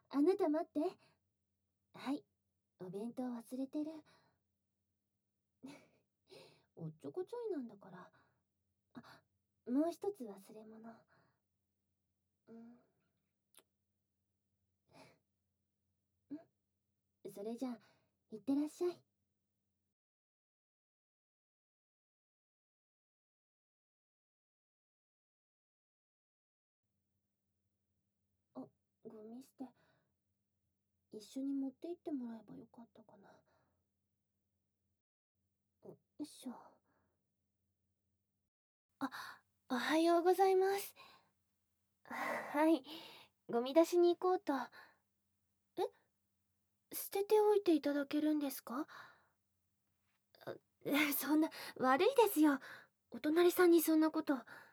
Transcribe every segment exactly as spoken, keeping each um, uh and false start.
あなた待って。はい、お弁当忘れてる。おっちょこちょいなんだから。あ、もう一つ忘れ物。うん、んそれじゃあ、いってらっしゃい。あ、ゴミ捨て。一緒に持って行ってもらえばよかったかな。よいしょ。あ、おはようございます。はい、ゴミ出しに行こうと。え、捨てておいていただけるんですか？えそんな、悪いですよ。お隣さんにそんなこと。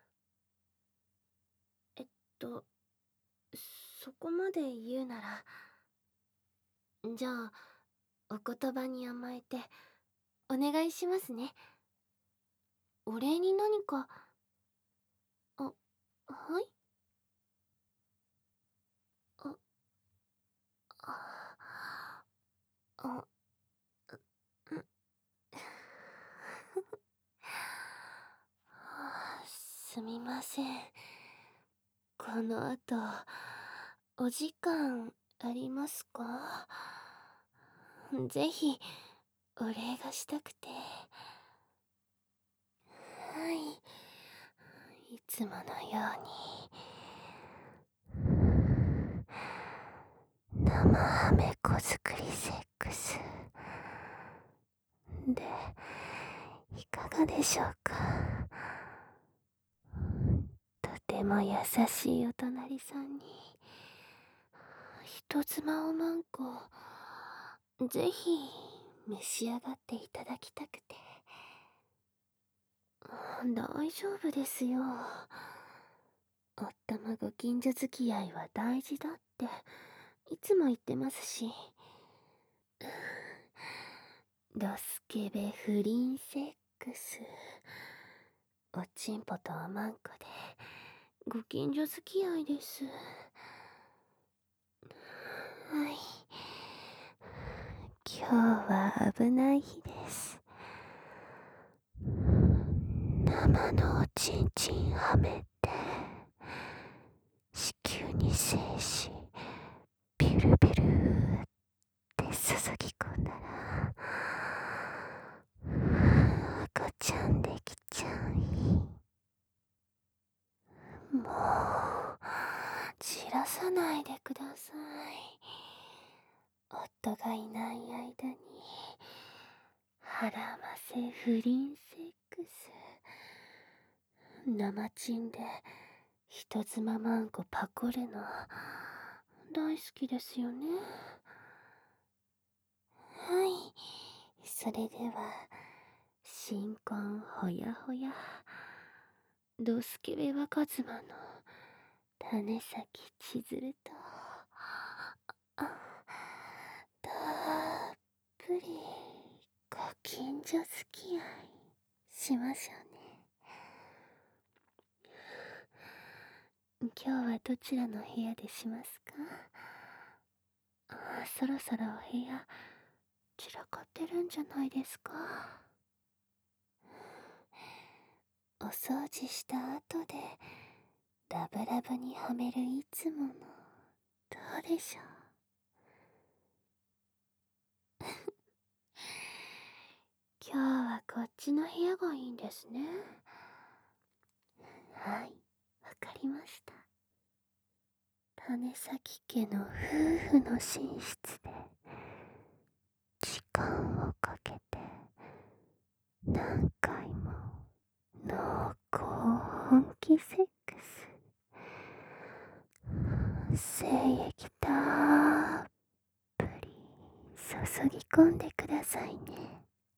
えっと、そこまで言うなら。じゃあ、お言葉に甘えて、お願いしますね。お礼に何か。あ、はい。あ、あ、あ、うん。すみません。この後、お時間ありますか？ぜひ、お礼がしたくて。はい。いつものように、生ハメ子作りセックス。で、いかがでしょうか？とても優しいお隣さんに、人妻おまんこ、ぜひ、召し上がっていただきたくて。大丈夫ですよ。夫もご近所付き合いは大事だって、いつも言ってますし。ドスケベ不倫セックス。おちんぽとおまんこで、ご近所付き合いです。はい。今日は危ない日です。生のおちんちんはめて、子宮に精子、ビュルビュルって注ぎ込んだら、赤ちゃんできちゃう。もう、散らさないでください。夫がいない間に、腹ませ不倫セックス。生チンで人妻マンコパコるの大好きですよね。はい、それでは新婚ほやほやドスケベ若妻の種崎千鶴とたっぷりご近所付き合いしましょうね。今日はどちらの部屋でしますか？あ、そろそろお部屋散らかってるんじゃないですか？お掃除した後でラブラブにはめるいつもの、どうでしょう？今日はこっちの部屋がいいんですね。はい、わかりました。種崎家の夫婦の寝室で時間をかけて何回も濃厚本気セックス。精液たっぷり注ぎ込んでくださいね。